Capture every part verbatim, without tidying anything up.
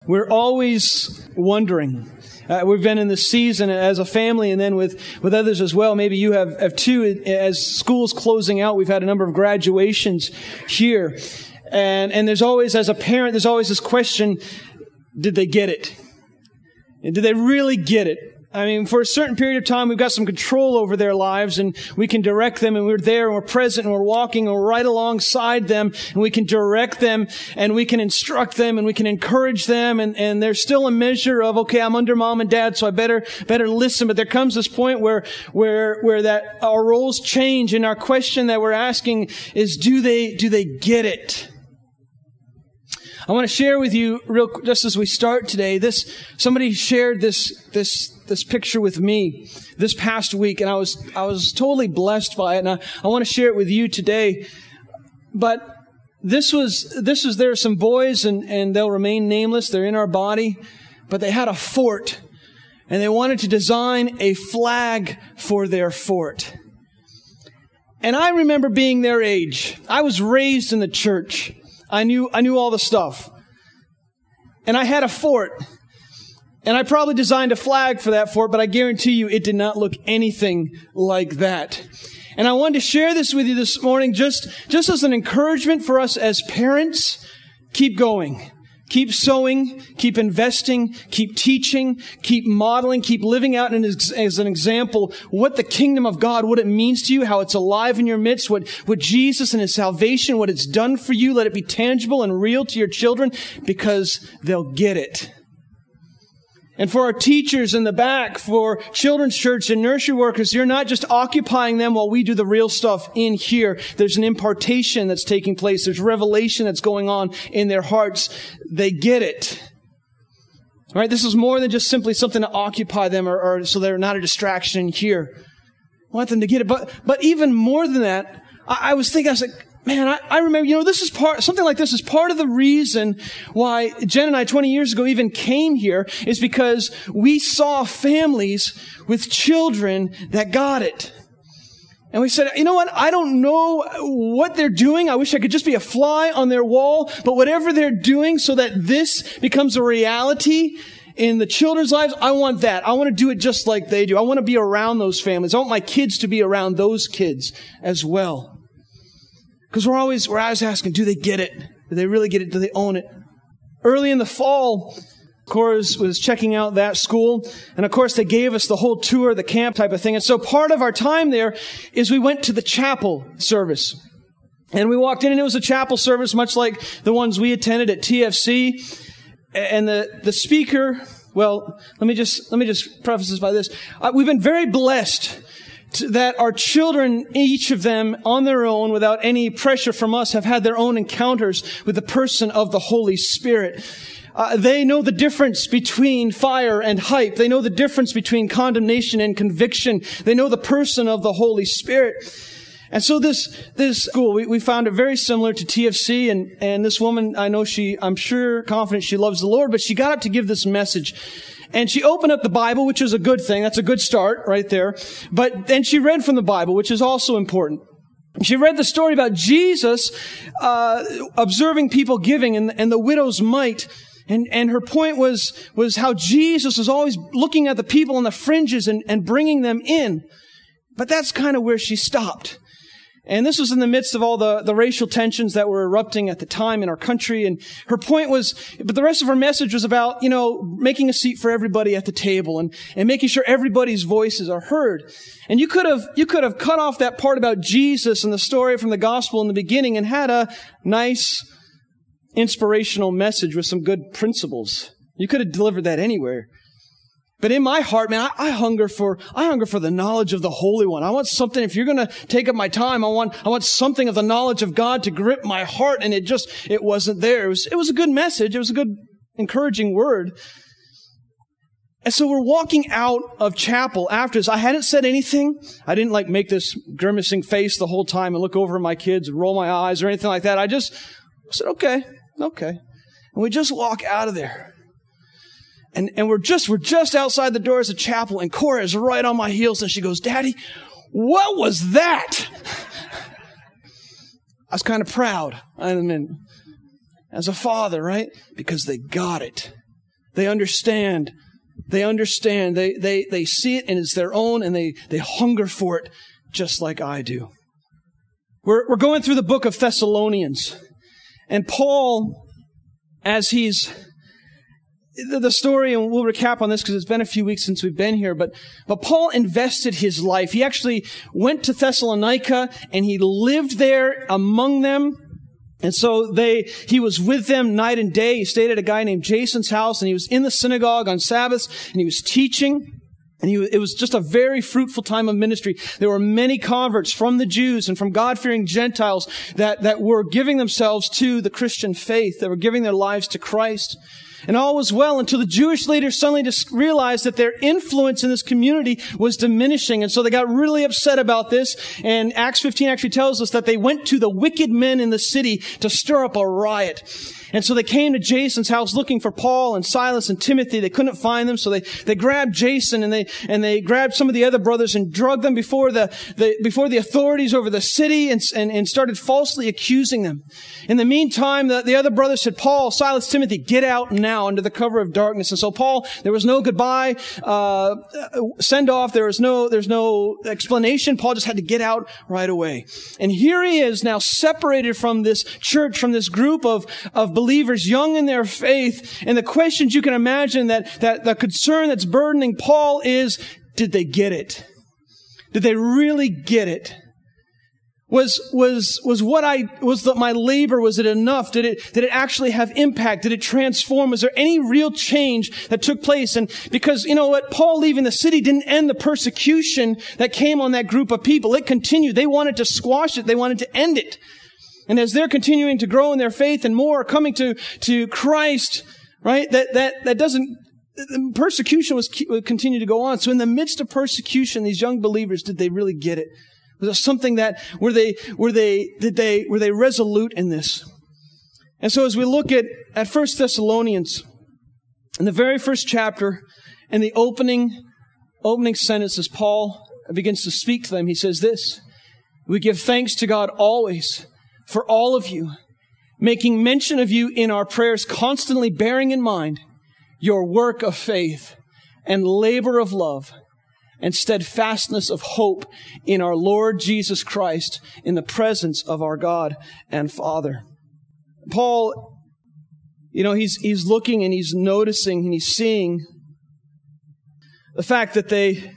We're always wondering. Uh, we've been in this season as a family and then with, with others as well. Maybe you have, have too. As school's closing out, we've had a number of graduations here. And, and there's always, as a parent, there's always this question, did they get it? And did they really get it? I mean, for a certain period of time, we've got some control over their lives and we can direct them and we're there and we're present and we're walking and we're right alongside them and we can direct them and we can instruct them and we can encourage them and, and there's still a measure of, okay, I'm under mom and dad, so I better, better listen. But there comes this point where, where, where that our roles change and our question that we're asking is, do they, do they get it? I want to share with you real, just as we start today, this, somebody shared this, this, this picture with me this past week, and I was, I was totally blessed by it, and I, I want to share it with you today. But this was, this was, there are some boys, and, and they'll remain nameless. They're in our body, but they had a fort, and they wanted to design a flag for their fort. And I remember being their age. I was raised in the church. I knew, I knew all the stuff. And I had a fort. And I probably designed a flag for that fort, but I guarantee you it did not look anything like that. And I wanted to share this with you this morning just, just as an encouragement for us as parents. Keep going. Keep sowing, keep investing, keep teaching, keep modeling, keep living out as, as an example what the kingdom of God, what it means to you, how it's alive in your midst, what, what Jesus and His salvation, what it's done for you. Let it be tangible and real to your children because they'll get it. And for our teachers in the back, for children's church and nursery workers, you're not just occupying them while we do the real stuff in here. There's an impartation that's taking place. There's revelation that's going on in their hearts. They get it. All right? This is more than just simply something to occupy them or, or so they're not a distraction here. I want them to get it. But, but even more than that, I, I was thinking, I was like, man, I, I remember, you know, this is part, something like this is part of the reason why Jen and I twenty years ago even came here is because we saw families with children that got it. And we said, you know what? I don't know what they're doing. I wish I could just be a fly on their wall, but whatever they're doing so that this becomes a reality in the children's lives, I want that. I want to do it just like they do. I want to be around those families. I want my kids to be around those kids as well. Because we're always, we're always asking, do they get it? Do they really get it? Do they own it? Early in the fall, Cora was checking out that school. And of course, they gave us the whole tour, the camp type of thing. And so part of our time there is we went to the chapel service. And we walked in and it was a chapel service, much like the ones we attended at T F C. And the, the speaker, well, let me just, let me just preface this by this. Uh, we've been very blessed that our children, each of them on their own, without any pressure from us, have had their own encounters with the person of the Holy Spirit. Uh, they know the difference between fire and hype. They know the difference between condemnation and conviction. They know the person of the Holy Spirit. And so this, this school, we, we found it very similar to T F C. And, and this woman, I know she, I'm sure, confident she loves the Lord, but she got up to give this message. And she opened up the Bible, which is a good thing. That's a good start right there. But then she read from the Bible, which is also important. She read the story about Jesus uh observing people giving and, and the widow's mite. And, and her point was, was how Jesus was always looking at the people on the fringes and, and bringing them in. But that's kind of where she stopped. And this was in the midst of all the, the racial tensions that were erupting at the time in our country. And her point was, but the rest of her message was about, you know, making a seat for everybody at the table and, and making sure everybody's voices are heard. And you could have, you could have cut off that part about Jesus and the story from the gospel in the beginning and had a nice, inspirational message with some good principles. You could have delivered that anywhere. But in my heart, man, I, I hunger for, I hunger for the knowledge of the Holy One. I want something, if you're going to take up my time, I want, I want something of the knowledge of God to grip my heart. And it just, it wasn't there. It was, it was a good message. It was a good, encouraging word. And so we're walking out of chapel after this. I hadn't said anything. I didn't like make this grimacing face the whole time and look over at my kids and roll my eyes or anything like that. I just said, okay, okay. And we just walk out of there. And, and we're just, we're just outside the doors of chapel and Cora is right on my heels and she goes, Daddy, what was that? I was kind of proud. I mean, as a father, right? Because they got it. They understand. They understand. They, they, they see it and it's their own, and they, they hunger for it just like I do. We're, we're going through the book of Thessalonians. And Paul, as he's, the story, and we'll recap on this because it's been a few weeks since we've been here, but, but Paul invested his life. He actually went to Thessalonica and he lived there among them. And so they, he was with them night and day. He stayed at a guy named Jason's house, and he was in the synagogue on Sabbaths, and he was teaching. And he, it was just a very fruitful time of ministry. There were many converts from the Jews and from God-fearing Gentiles that, that were giving themselves to the Christian faith. They were giving their lives to Christ. And all was well until the Jewish leaders suddenly just realized that their influence in this community was diminishing. And so they got really upset about this. And Acts fifteen actually tells us that they went to the wicked men in the city to stir up a riot. And so they came to Jason's house looking for Paul and Silas and Timothy. They couldn't find them. So they, they grabbed Jason and they, and they grabbed some of the other brothers and drugged them before the, the, before the authorities over the city and, and, and started falsely accusing them. In the meantime, the, the other brothers said, Paul, Silas, Timothy, get out now under the cover of darkness. And so Paul, there was no goodbye, uh, send off. There was no, there's no explanation. Paul just had to get out right away. And here he is now separated from this church, from this group of, of believers young in their faith. And the questions you can imagine that, that the concern that's burdening Paul is, did they get it? Did they really get it? Was, was, was what I, was that my labor, was it enough? Did it, did it actually have impact? Did it transform? Was there any real change that took place? And because, you know what, Paul leaving the city didn't end the persecution that came on that group of people. It continued. They wanted to squash it. They wanted to end it. And as they're continuing to grow in their faith and more coming to, to Christ, right, that, that, that doesn't, the persecution was, would continue to go on. So in the midst of persecution, these young believers, did they really get it? Was there something that, were they, were they, did they, were they resolute in this? And so as we look at, at First Thessalonians, in the very first chapter, in the opening, opening sentences, Paul begins to speak to them. He says this, we give thanks to God always for all of you, making mention of you in our prayers, constantly bearing in mind your work of faith and labor of love and steadfastness of hope in our Lord Jesus Christ in the presence of our God and Father. Paul, you know, he's, he's looking and he's noticing and he's seeing the fact that they,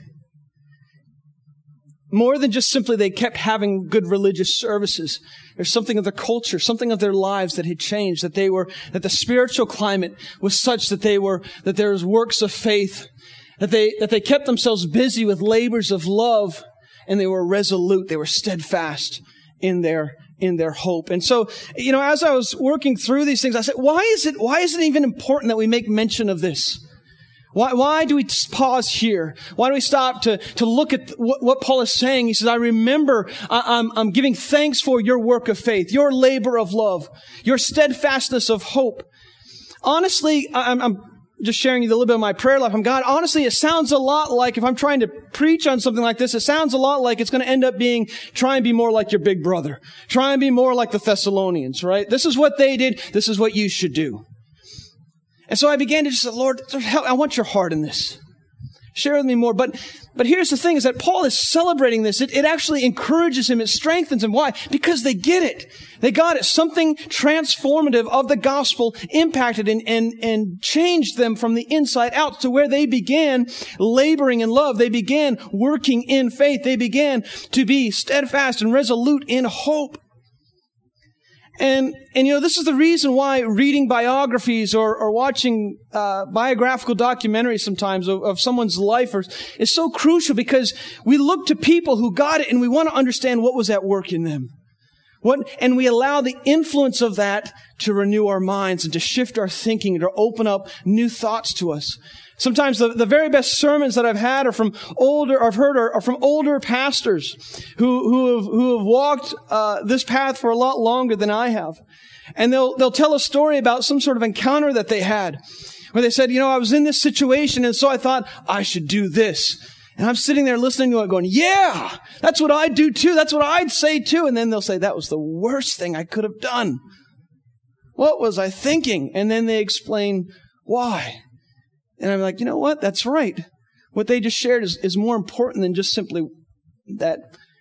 more than just simply they kept having good religious services, there's something of their culture, something of their lives that had changed, that they were, that the spiritual climate was such that they were, that there was works of faith, that they, that they kept themselves busy with labors of love, and they were resolute, they were steadfast in their, in their hope. And so, you know, as I was working through these things, I said, why is it, why is it even important that we make mention of this? Why, why do we pause here? Why do we stop to, to look at what, what Paul is saying? He says, I remember I, I'm, I'm giving thanks for your work of faith, your labor of love, your steadfastness of hope. Honestly, I'm, I'm just sharing you a little bit of my prayer life. I'm God, honestly, it sounds a lot like, if I'm trying to preach on something like this, it sounds a lot like it's going to end up being, try and be more like your big brother. Try and be more like the Thessalonians, right? This is what they did. This is what you should do. And so I began to just say, Lord, I want your heart in this. Share with me more. But, but here's the thing is that Paul is celebrating this. It, it actually encourages him. It strengthens him. Why? Because they get it. They got it. Something transformative of the gospel impacted and, and, and changed them from the inside out to where they began laboring in love. They began working in faith. They began to be steadfast and resolute in hope. And, and, you know, this is the reason why reading biographies or, or watching, uh, biographical documentaries sometimes of, of someone's life or, is so crucial, because we look to people who got it and we want to understand what was at work in them. What, and we allow the influence of that to renew our minds and to shift our thinking and to open up new thoughts to us. Sometimes the, the very best sermons that I've had are from older, I've heard are, are from older pastors who, who have, who have walked, uh, this path for a lot longer than I have. And they'll, they'll tell a story about some sort of encounter that they had where they said, you know, I was in this situation and so I thought I should do this. And I'm sitting there listening to it going, yeah, that's what I'd do too. That's what I'd say too. And then they'll say, that was the worst thing I could have done. What was I thinking? And then they explain why. And I'm like, you know what? That's right. What they just shared is, is more important than just simply that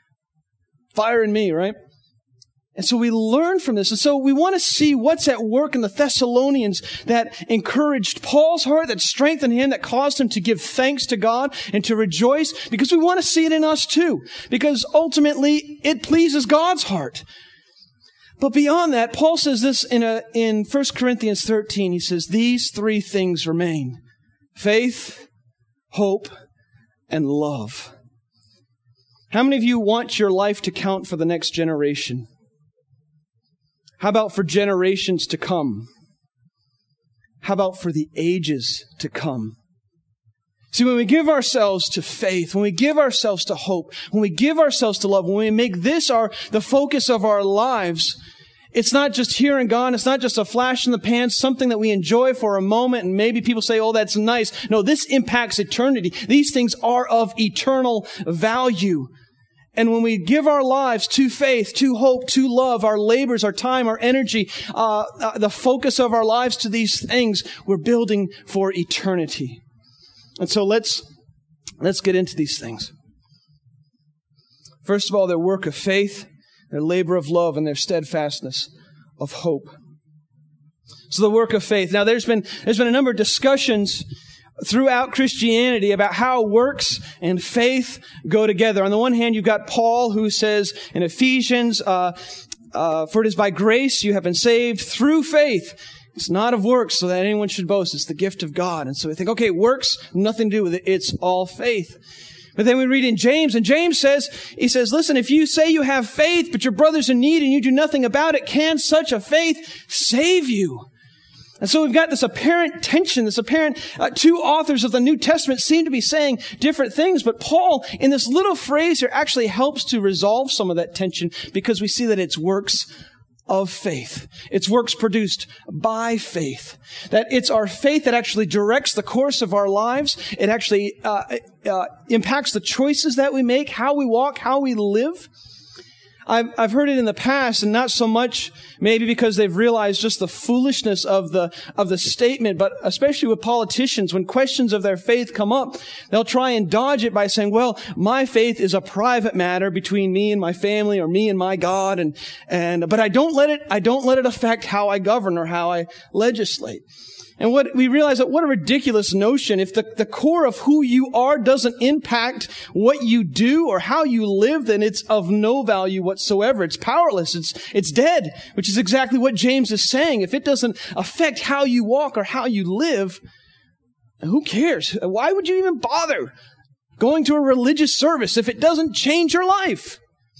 fire in me, right? And so we learn from this. And so we want to see what's at work in the Thessalonians that encouraged Paul's heart, that strengthened him, that caused him to give thanks to God and to rejoice, because we want to see it in us too. Because ultimately, it pleases God's heart. But beyond that, Paul says this in a, in First Corinthians thirteen. He says, these three things remain: faith, hope, and love. How many of you want your life to count for the next generation? How about for generations to come? How about for the ages to come? See, when we give ourselves to faith, when we give ourselves to hope, when we give ourselves to love, when we make this our the focus of our lives, it's not just here and gone. It's not just a flash in the pan, something that we enjoy for a moment, and maybe people say, oh, that's nice. No, this impacts eternity. These things are of eternal value. And when we give our lives to faith, to hope, to love, our labors, our time, our energy, uh, uh, the focus of our lives to these things, we're building for eternity. And so let's, let's get into these things. First of all, their work of faith, their labor of love, and their steadfastness of hope. So the work of faith. Now there's been, there's been a number of discussions throughout Christianity about how works and faith go together. On the one hand, you've got Paul, who says in Ephesians, uh, uh, for it is by grace you have been saved through faith. It's not of works so that anyone should boast. It's the gift of God. And so we think, okay, works, nothing to do with it. It's all faith. But then we read in James, and James says, he says, listen, if you say you have faith, but your brother's in need and you do nothing about it, can such a faith save you? And so we've got this apparent tension, this apparent, uh, two authors of the New Testament seem to be saying different things, but Paul, in this little phrase here, actually helps to resolve some of that tension, because we see that it's works of faith. It's works produced by faith. That it's our faith that actually directs the course of our lives. It actually uh, uh, impacts the choices that we make, how we walk, how we live. I've, I've heard it in the past, and not so much maybe because they've realized just the foolishness of the, of the statement, but especially with politicians, when questions of their faith come up, they'll try and dodge it by saying, well, my faith is a private matter between me and my family, or me and my God, and, and, but I don't let it, I don't let it affect how I govern or how I legislate. And what we realize that what a ridiculous notion. If the, the core of who you are doesn't impact what you do or how you live, then it's of no value whatsoever. It's powerless. It's, it's dead, which is exactly what James is saying. If it doesn't affect how you walk or how you live, who cares? Why would you even bother going to a religious service if it doesn't change your life?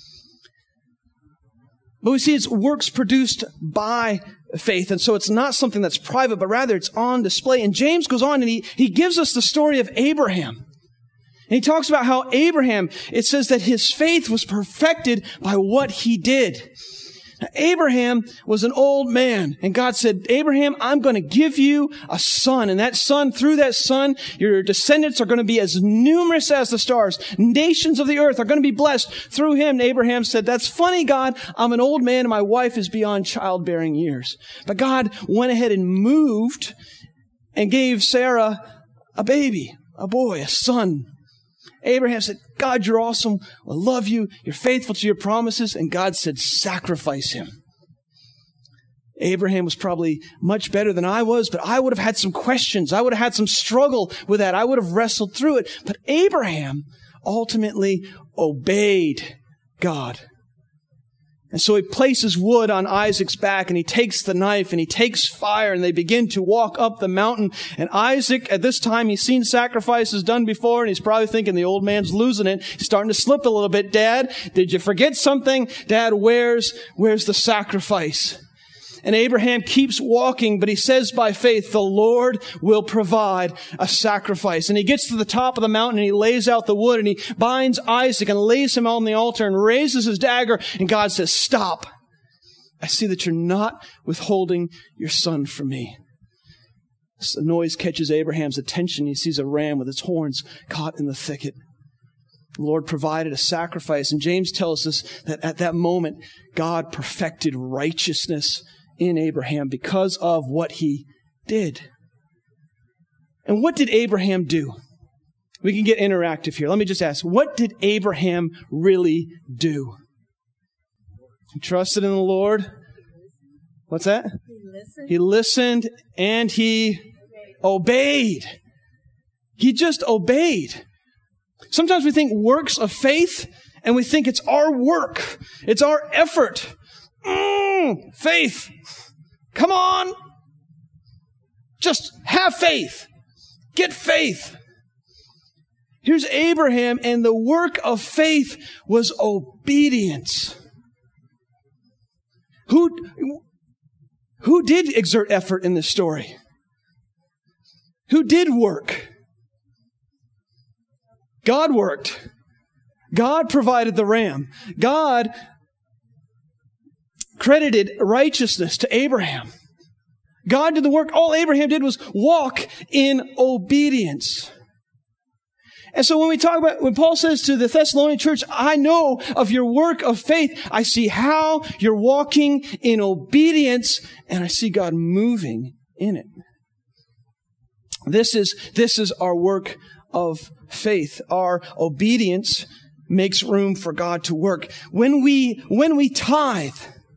But we see it's works produced by faith. And so it's not something that's private, but rather it's on display. And James goes on and he, he gives us the story of Abraham. And he talks about how Abraham, it says that his faith was perfected by what he did. Now, Abraham was an old man, and God said, Abraham, I'm going to give you a son. And that son, through that son, your descendants are going to be as numerous as the stars. Nations of the earth are going to be blessed through him. And Abraham said, that's funny, God. I'm an old man and my wife is beyond childbearing years. But God went ahead and moved and gave Sarah a baby, a boy, a son. Abraham said, God, you're awesome. I love you. You're faithful to your promises. And God said, sacrifice him. Abraham was probably much better than I was, but I would have had some questions. I would have had some struggle with that. I would have wrestled through it. But Abraham ultimately obeyed God. And so he places wood on Isaac's back, and he takes the knife and he takes fire, and they begin to walk up the mountain. And Isaac, at this time, he's seen sacrifices done before, and he's probably thinking the old man's losing it. He's starting to slip a little bit. Dad, did you forget something? Dad, where's, where's the sacrifice? And Abraham keeps walking, but he says by faith, the Lord will provide a sacrifice. And he gets to the top of the mountain and he lays out the wood and he binds Isaac and lays him on the altar and raises his dagger. And God says, stop. I see that you're not withholding your son from me. The noise catches Abraham's attention. He sees a ram with its horns caught in the thicket. The Lord provided a sacrifice. And James tells us that at that moment, God perfected righteousness in Abraham because of what he did. And what did Abraham do? We can get interactive here. Let me just ask, what did Abraham really do? He trusted in the Lord. What's that? He listened. He listened and he obeyed. He just obeyed. Sometimes we think works of faith and we think it's our work. It's our effort. Mm, faith. Come on. Just have faith. Get faith. Here's Abraham, and the work of faith was obedience. Who, who did exert effort in this story? Who did work? God worked. God provided the ram. God credited righteousness to Abraham. God did the work. All Abraham did was walk in obedience. And so when we talk about, when Paul says to the Thessalonian church, I know of your work of faith, I see how you're walking in obedience, and I see God moving in it. This is, this is our work of faith. Our obedience makes room for God to work. When we, when we tithe,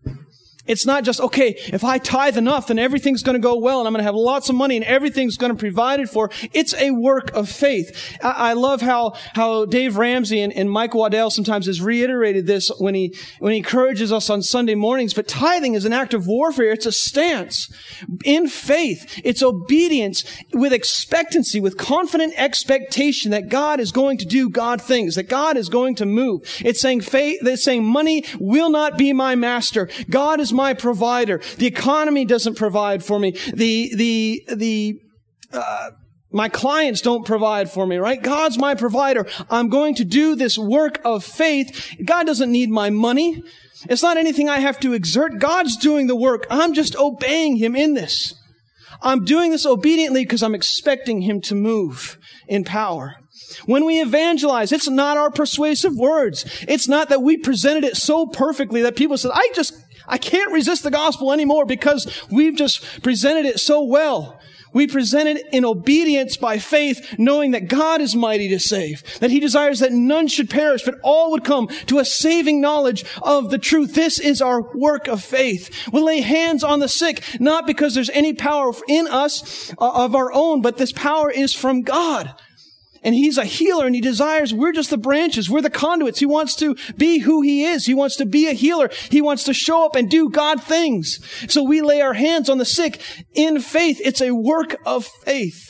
it's not just, okay, if I tithe enough, then everything's going to go well and I'm going to have lots of money and everything's going to be provided for. It's a work of faith. I, I love how, how Dave Ramsey and, and Mike Waddell sometimes has reiterated this when he, when he encourages us on Sunday mornings. But tithing is an act of warfare. It's a stance in faith. It's obedience with expectancy, with confident expectation that God is going to do God things, that God is going to move. It's saying faith, it's saying money will not be my master. God is my provider. The economy doesn't provide for me. The, the, the, uh, my clients don't provide for me, right? God's my provider. I'm going to do this work of faith. God doesn't need my money. It's not anything I have to exert. God's doing the work. I'm just obeying Him in this. I'm doing this obediently because I'm expecting Him to move in power. When we evangelize, it's not our persuasive words. It's not that we presented it so perfectly that people said, I just, I can't resist the gospel anymore because we've just presented it so well. We present it in obedience by faith, knowing that God is mighty to save, that He desires that none should perish, but all would come to a saving knowledge of the truth. This is our work of faith. We'll lay hands on the sick, not because there's any power in us of our own, but this power is from God. And He's a healer, and He desires, we're just the branches. We're the conduits. He wants to be who He is. He wants to be a healer. He wants to show up and do God things. So we lay our hands on the sick in faith. It's a work of faith.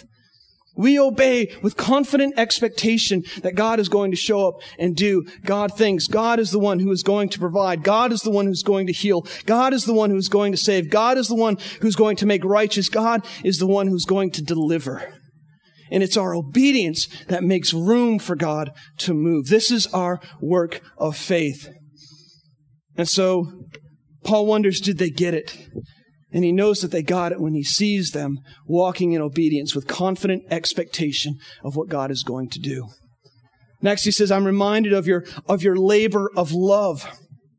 We obey with confident expectation that God is going to show up and do God things. God is the one who is going to provide. God is the one who's going to heal. God is the one who's going to save. God is the one who's going to make righteous. God is the one who's going to deliver. And it's our obedience that makes room for God to move. This is our work of faith. And so Paul wonders, did they get it? And he knows that they got it when he sees them walking in obedience with confident expectation of what God is going to do. Next, he says, I'm reminded of your, of your labor of love.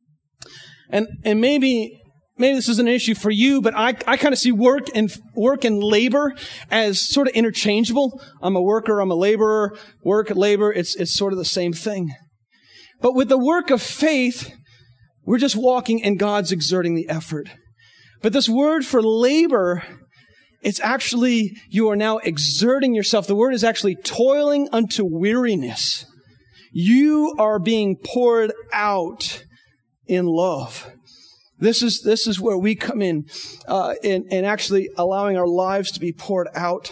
And, and maybe, maybe this is an issue for you, but I, I kind of see work and, work and labor as sort of interchangeable. I'm a worker, I'm a laborer. Work, labor, it's, it's sort of the same thing. But with the work of faith, we're just walking and God's exerting the effort. But this word for labor, it's actually, you are now exerting yourself. The word is actually toiling unto weariness. You are being poured out in love. This is, this is where we come in, uh, in, in actually allowing our lives to be poured out.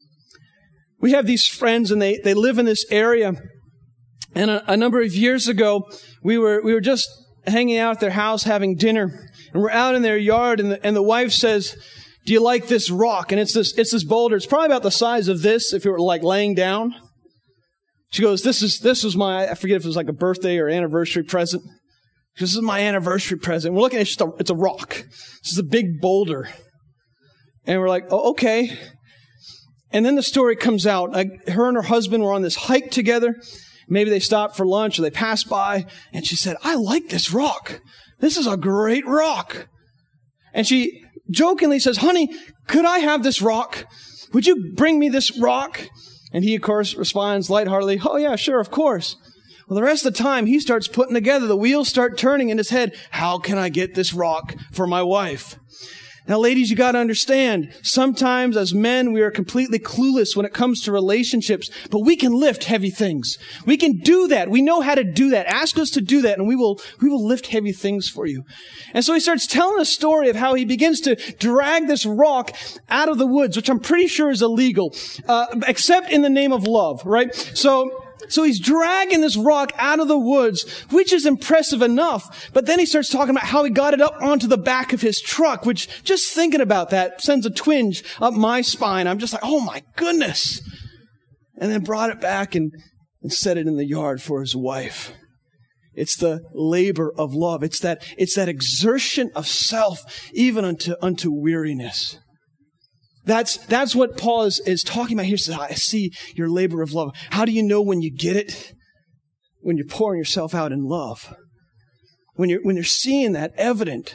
We have these friends and they, they live in this area. And a, a number of years ago, we were, we were just hanging out at their house having dinner. And we're out in their yard, and the, and the wife says, do you like this rock? And it's this, it's this boulder. It's probably about the size of this if you were like laying down. She goes, this is, this was my, I forget if it was like a birthday or anniversary present. This is my anniversary present. We're looking at, it's just a, it's a rock. This is a big boulder. And we're like, oh, okay. And then the story comes out. Like, her and her husband were on this hike together. Maybe they stopped for lunch or they passed by. And she said, I like this rock. This is a great rock. And she jokingly says, honey, could I have this rock? would you bring me this rock? And he, of course, responds lightheartedly, oh yeah, sure, of course. Well, the rest of the time, he starts putting together, the wheels start turning in his head. How can I get this rock for my wife? Now, ladies, you got to understand, sometimes as men, we are completely clueless when it comes to relationships, but we can lift heavy things. We can do that. We know how to do that. Ask us to do that, and we will, we will lift heavy things for you. And so he starts telling a story of how he begins to drag this rock out of the woods, which I'm pretty sure is illegal, uh, except in the name of love, right? So, So he's dragging this rock out of the woods, which is impressive enough. But then he starts talking about how he got it up onto the back of his truck, which just thinking about that sends a twinge up my spine. I'm just like, oh my goodness. And then brought it back and, and set it in the yard for his wife. It's the labor of love. It's that, it's that exertion of self, even unto, unto weariness. That's, that's what Paul is, is talking about here. He says, I see your labor of love. How do you know when you get it? When you're pouring yourself out in love. When you're, when you're seeing that evident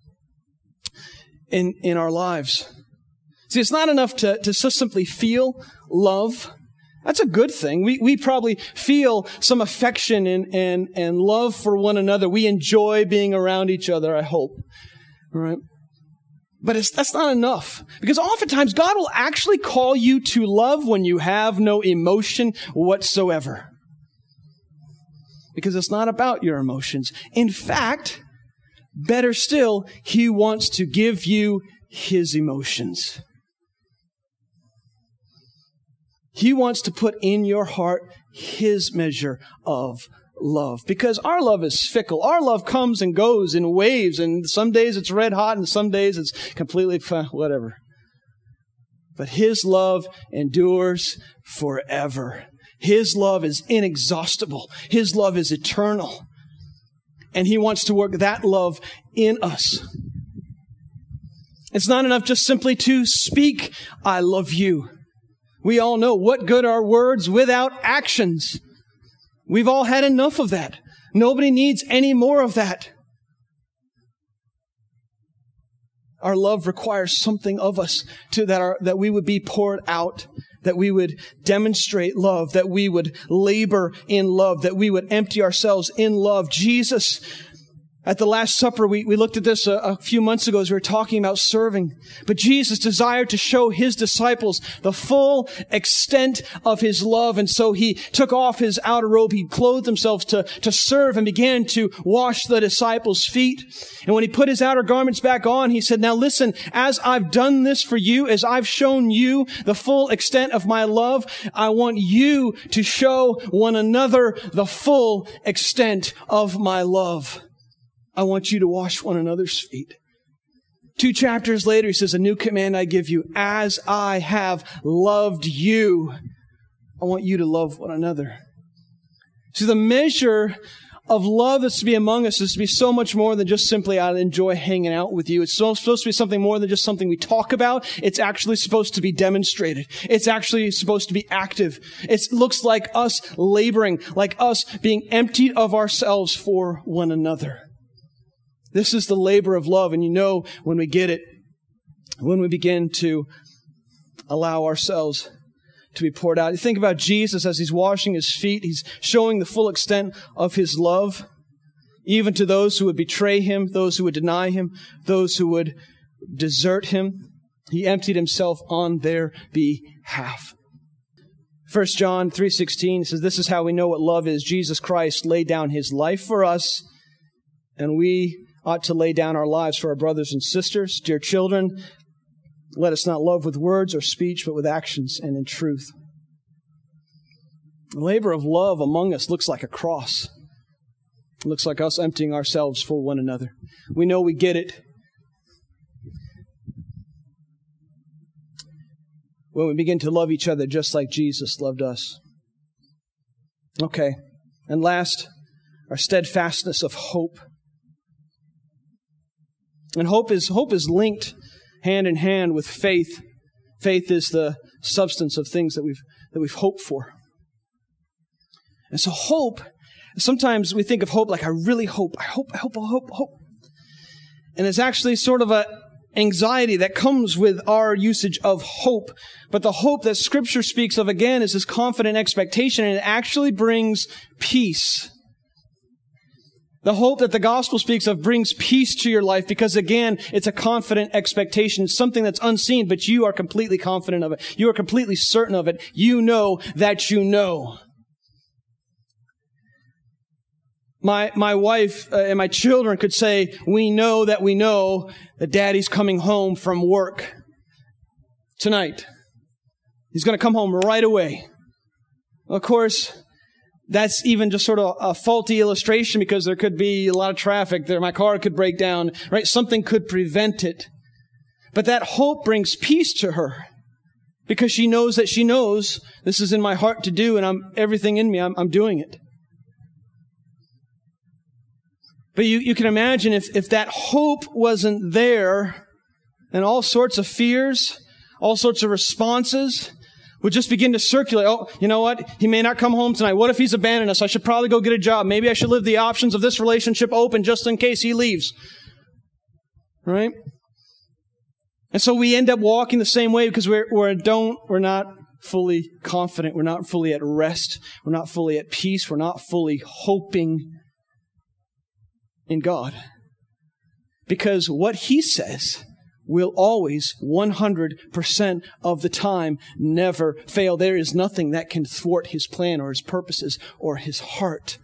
in, in our lives. See, it's not enough to, to just simply feel love. That's a good thing. We, we probably feel some affection and, and, and love for one another. We enjoy being around each other, I hope. All right? But it's, that's not enough. Because oftentimes God will actually call you to love when you have no emotion whatsoever. Because it's not about your emotions. In fact, better still, He wants to give you His emotions. He wants to put in your heart His measure of love, because our love is fickle. Our love comes and goes in waves, and some days it's red hot and some days it's completely whatever. But His love endures forever. His love is inexhaustible. His love is eternal. And He wants to work that love in us. It's not enough just simply to speak, I love you. We all know what good are words without actions. We've all had enough of that. Nobody needs any more of that. Our love requires something of us to that our, that we would be poured out, that we would demonstrate love, that we would labor in love, that we would empty ourselves in love. Jesus, at the Last Supper, we, we looked at this a, a few months ago as we were talking about serving. But Jesus desired to show His disciples the full extent of His love. And so He took off His outer robe. He clothed Himself to, to serve and began to wash the disciples' feet. And when He put His outer garments back on, He said, now listen, as I've done this for you, as I've shown you the full extent of my love, I want you to show one another the full extent of my love. I want you to wash one another's feet. Two chapters later, He says, a new command I give you, as I have loved you. I want you to love one another. See, the measure of love that's to be among us is to be so much more than just simply, I enjoy hanging out with you. It's so, supposed to be something more than just something we talk about. It's actually supposed to be demonstrated. It's actually supposed to be active. It looks like us laboring, like us being emptied of ourselves for one another. This is the labor of love, and you know when we get it, when we begin to allow ourselves to be poured out. You think about Jesus as He's washing His feet. He's showing the full extent of His love, even to those who would betray Him, those who would deny Him, those who would desert Him. He emptied Himself on their behalf. First John three sixteen says, this is how we know what love is. Jesus Christ laid down His life for us, and we ought to lay down our lives for our brothers and sisters. Dear children, let us not love with words or speech, but with actions and in truth. The labor of love among us looks like a cross. It looks like us emptying ourselves for one another. We know we get it when we begin to love each other just like Jesus loved us. Okay. And last, our steadfastness of hope. And hope is hope is linked hand in hand with faith. Faith is the substance of things that we've that we've hoped for. And so hope, sometimes we think of hope like I really hope, I hope, I hope, I hope, I hope. And it's actually sort of a anxiety that comes with our usage of hope. But the hope that Scripture speaks of, again, is this confident expectation, and it actually brings peace. The hope that the gospel speaks of brings peace to your life because, again, it's a confident expectation. It's something that's unseen, but you are completely confident of it. You are completely certain of it. You know that you know. My my wife uh, and my children could say, we know that we know that Daddy's coming home from work tonight. He's going to come home right away. Of course, that's even just sort of a faulty illustration because there could be a lot of traffic there. My car could break down, right? Something could prevent it. But that hope brings peace to her because she knows that she knows this is in my heart to do, and I'm everything in me, I'm, I'm doing it. But you, you can imagine if, if that hope wasn't there, then all sorts of fears, all sorts of responses would just begin to circulate. Oh, you know what? He may not come home tonight. What if he's abandoned us? I should probably go get a job. Maybe I should leave the options of this relationship open just in case he leaves. Right? And so we end up walking the same way because we're, we're don't, we're not fully confident. We're not fully at rest. We're not fully at peace. We're not fully hoping in God. Because what He says will always, one hundred percent of the time, never fail. There is nothing that can thwart His plan or His purposes or His heart.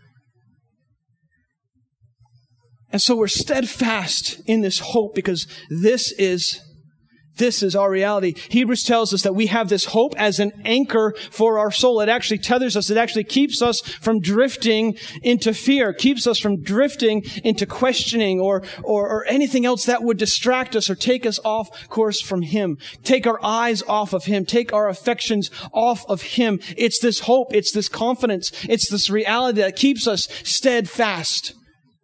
And so we're steadfast in this hope because this is This is our reality. Hebrews tells us that we have this hope as an anchor for our soul. It actually tethers us. It actually keeps us from drifting into fear, keeps us from drifting into questioning or, or, or anything else that would distract us or take us off course from Him. Take our eyes off of Him. Take our affections off of Him. It's this hope. It's this confidence. It's this reality that keeps us steadfast.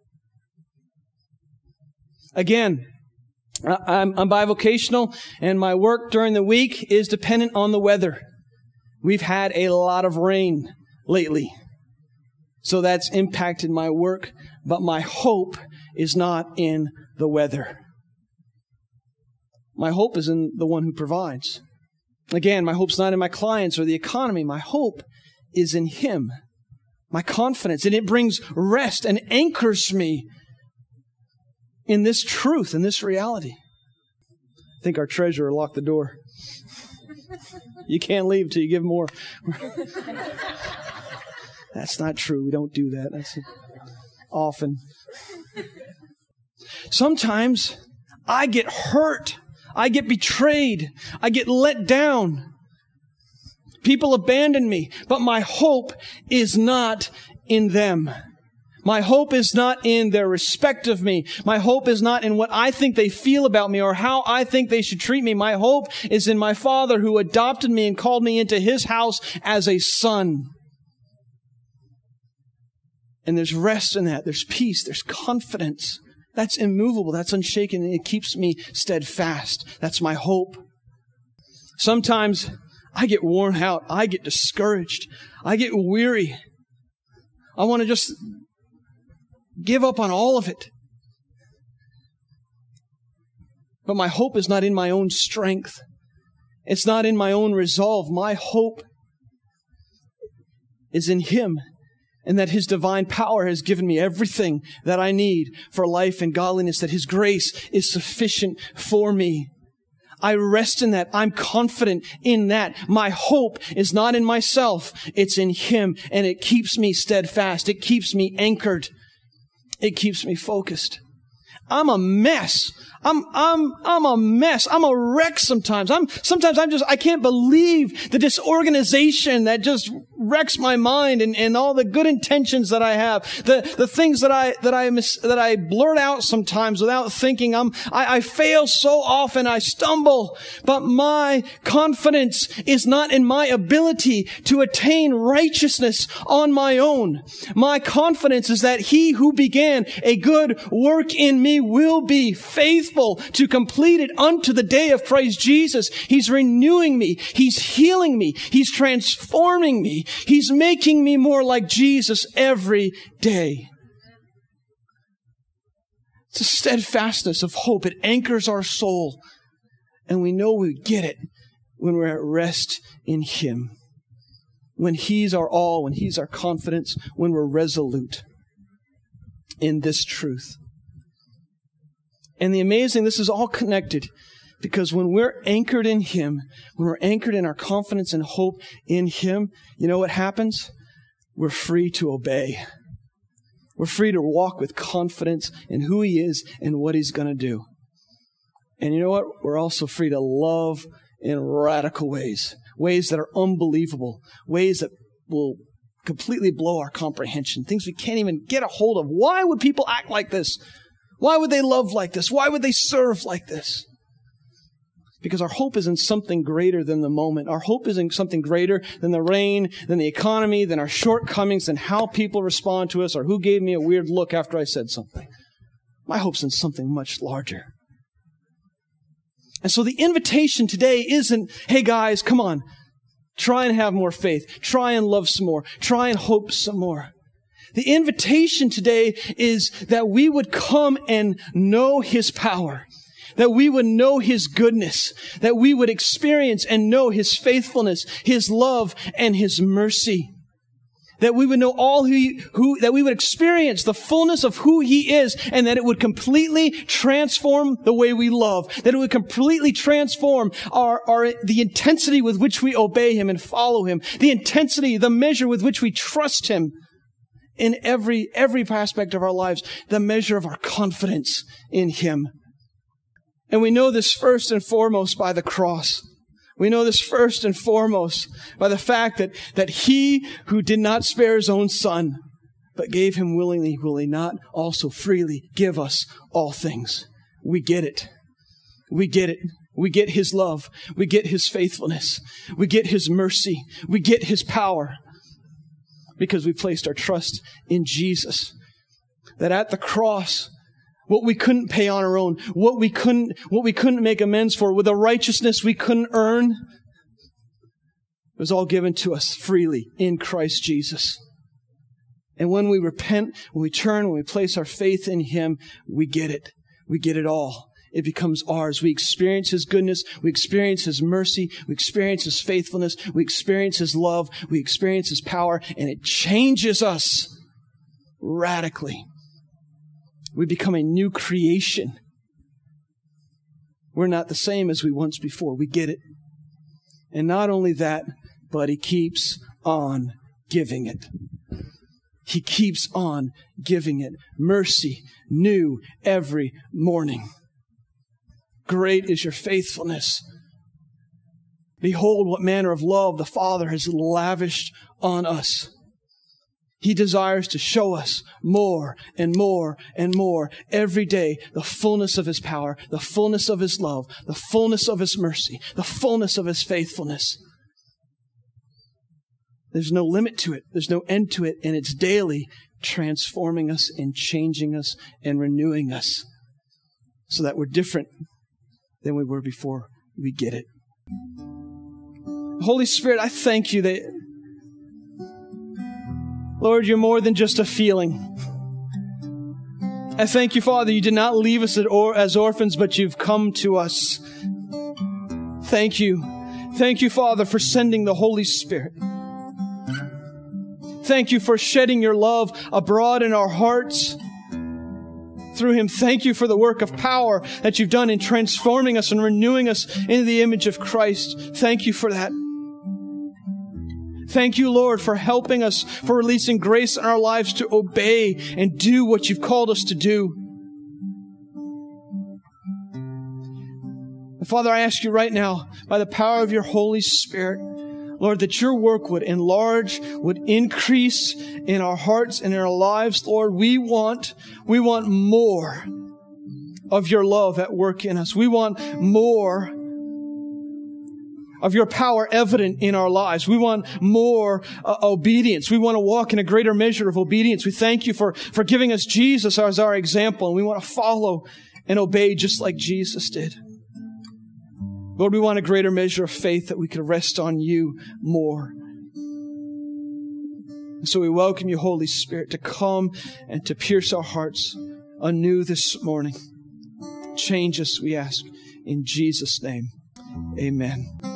Again, I'm, I'm bivocational, and my work during the week is dependent on the weather. We've had a lot of rain lately, so that's impacted my work, but my hope is not in the weather. My hope is in the one who provides. Again, my hope's not in my clients or the economy. My hope is in Him, my confidence, and it brings rest and anchors me in this truth, in this reality. I think our treasurer locked the door. You can't leave till you give more. That's not true. We don't do that. That's often. Sometimes I get hurt. I get betrayed. I get let down. People abandon me, but my hope is not in them. My hope is not in their respect of me. My hope is not in what I think they feel about me or how I think they should treat me. My hope is in my Father who adopted me and called me into His house as a son. And there's rest in that. There's peace. There's confidence. That's immovable. That's unshaken. And it keeps me steadfast. That's my hope. Sometimes I get worn out. I get discouraged. I get weary. I want to just give up on all of it. But my hope is not in my own strength. It's not in my own resolve. My hope is in Him, and that His divine power has given me everything that I need for life and godliness, that His grace is sufficient for me. I rest in that. I'm confident in that. My hope is not in myself. It's in Him, and it keeps me steadfast. It keeps me anchored. It keeps me focused. I'm a mess. I'm, I'm, I'm a mess. I'm a wreck sometimes. I'm, sometimes I'm just, I can't believe the disorganization that just wrecks my mind and, and all the good intentions that I have. The, the things that I, that I miss, that I blurt out sometimes without thinking. I'm, I, I fail so often. I stumble. But my confidence is not in my ability to attain righteousness on my own. My confidence is that He who began a good work in me will be faithful to complete it unto the day of Christ Jesus. He's renewing me. He's healing me. He's transforming me. He's making me more like Jesus every day. It's a steadfastness of hope. It anchors our soul. And we know we get it when we're at rest in Him. When He's our all, when He's our confidence, when we're resolute in this truth. And the amazing, this is all connected, because when we're anchored in Him, when we're anchored in our confidence and hope in Him, you know what happens? We're free to obey. We're free to walk with confidence in who He is and what He's going to do. And you know what? We're also free to love in radical ways, ways that are unbelievable, ways that will completely blow our comprehension, things we can't even get a hold of. Why would people act like this? Why would they love like this? Why would they serve like this? Because our hope is in something greater than the moment. Our hope is in something greater than the rain, than the economy, than our shortcomings, than how people respond to us, or who gave me a weird look after I said something. My hope's in something much larger. And so the invitation today isn't, hey guys, come on, try and have more faith, try and love some more, try and hope some more. The invitation today is that we would come and know His power, that we would know His goodness, that we would experience and know His faithfulness, His love, and His mercy. That we would know all who, he, who, that we would experience the fullness of who He is, and that it would completely transform the way we love. That it would completely transform our, our, the intensity with which we obey Him and follow Him. The intensity, the measure with which we trust Him in every, every aspect of our lives. The measure of our confidence in Him. And we know this first and foremost by the cross. We know this first and foremost by the fact that, that He who did not spare His own Son, but gave Him willingly, will He not also freely give us all things? We get it. We get it. We get His love. We get His faithfulness. We get His mercy. We get His power because we placed our trust in Jesus. That at the cross, what we couldn't pay on our own, what we couldn't, what we couldn't make amends for, with a righteousness we couldn't earn, it was all given to us freely in Christ Jesus. And when we repent, when we turn, when we place our faith in Him, we get it. We get it all. It becomes ours. We experience His goodness. We experience His mercy. We experience His faithfulness. We experience His love. We experience His power, and it changes us radically. We become a new creation. We're not the same as we once before. We get it. And not only that, but He keeps on giving it. He keeps on giving it. Mercy new every morning. Great is your faithfulness. Behold what manner of love the Father has lavished on us. He desires to show us more and more and more every day the fullness of His power, the fullness of His love, the fullness of His mercy, the fullness of His faithfulness. There's no limit to it. There's no end to it. And it's daily transforming us and changing us and renewing us so that we're different than we were before we get it. Holy Spirit, I thank You that, Lord, You're more than just a feeling. I thank You, Father, You did not leave us as orphans, but You've come to us. Thank You. Thank You, Father, for sending the Holy Spirit. Thank You for shedding Your love abroad in our hearts through Him. Thank You for the work of power that You've done in transforming us and renewing us into the image of Christ. Thank You for that. Thank You, Lord, for helping us, for releasing grace in our lives to obey and do what You've called us to do. And Father, I ask You right now, by the power of Your Holy Spirit, Lord, that Your work would enlarge, would increase in our hearts and in our lives. Lord, we want, we want more of Your love at work in us. We want more of Your power evident in our lives. We want more uh, obedience. We want to walk in a greater measure of obedience. We thank You for, for giving us Jesus as our example, and we want to follow and obey just like Jesus did. Lord, we want a greater measure of faith that we can rest on You more. And so we welcome You, Holy Spirit, to come and to pierce our hearts anew this morning. Change us, we ask, in Jesus' name. Amen.